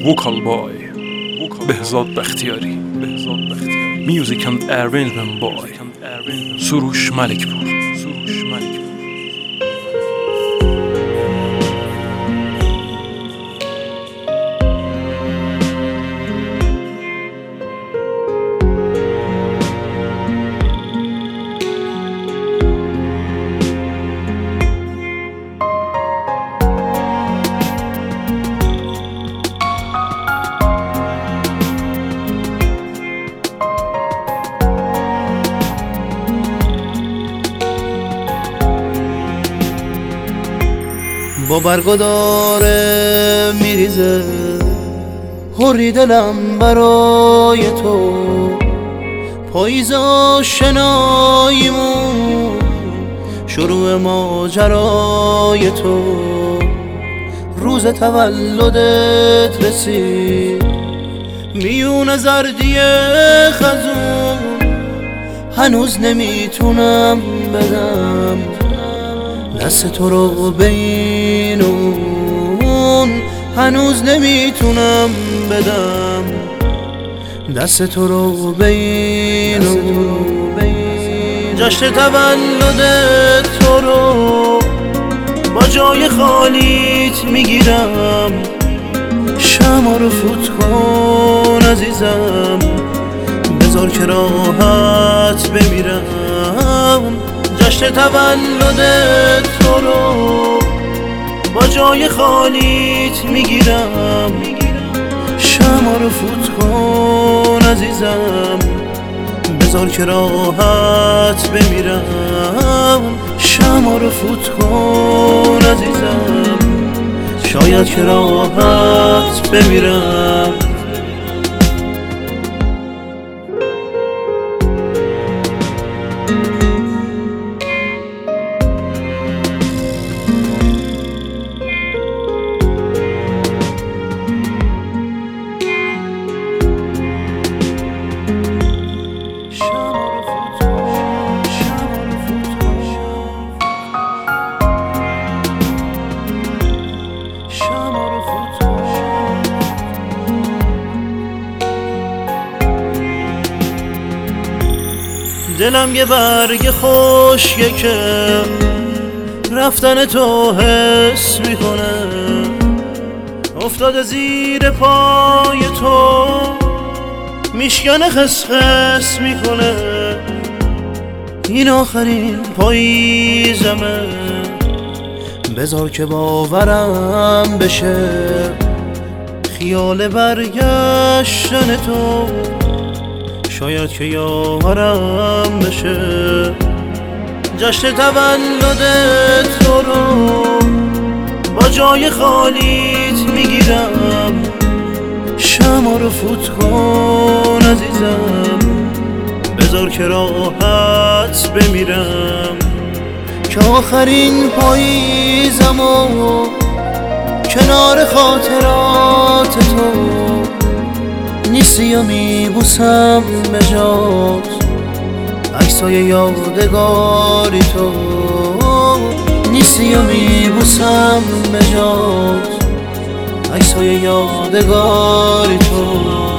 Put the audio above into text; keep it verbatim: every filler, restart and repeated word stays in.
Vocal Boy بهزاد بختیاری Music and Arrangement Boy سروش ملکپور. با برگو داره میریزه حری دلم برای تو، پاییز آشناییمون شروع ماجرای تو. روز تولدت رسید میون زردی خزون، هنوز نمیتونم بدم دست تو رو بین اون، هنوز نمیتونم بدم دست تو رو بین اون. جشن تولد تو رو با جای خالیت میگیرم، شمع رو فوت کن عزیزم، بذار که راحت بمیرم. جشن تولد تو رو با جای خالیت میگیرم، شمع رو فوت کن عزیزم، بذار که راحت بمیرم. شمع رو فوت کن عزیزم، شاید که راحت بمیرم. دلم یه برگ خوشیه که رفتن تو حس میکنه، افتاده زیر پای تو میشکنه خسخس میکنه. این آخرین پاییزمه، بذار که باورم بشه خیال برگشتن تو، شاید که یارم بشه. جشن تولد تو رو با جای خالیت میگیرم، شمع رو فوت کن عزیزم، بذار که راحت بمیرم. که آخرین پاییزمو کنار خاطرات تو نیستی و میبوسم به جات عکسای یادگاری تو، نیستی و میبوسم به جات عکسای یادگاری تو.